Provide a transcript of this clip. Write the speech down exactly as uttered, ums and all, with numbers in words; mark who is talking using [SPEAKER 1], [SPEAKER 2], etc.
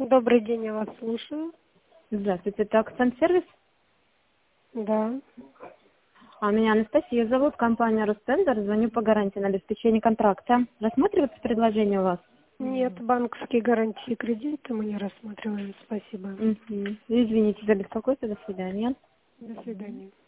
[SPEAKER 1] Добрый день, я вас слушаю.
[SPEAKER 2] Здравствуйте, это Акцент-сервис?
[SPEAKER 1] Да.
[SPEAKER 2] А меня Анастасия зовут, компания Ростендер, звоню по гарантии на обеспечение контракта. Рассматривается предложение у вас?
[SPEAKER 1] Нет, банковские гарантии кредита мы не рассматриваем. Спасибо.
[SPEAKER 2] Угу. Извините за беспокойство, до свидания.
[SPEAKER 1] До свидания.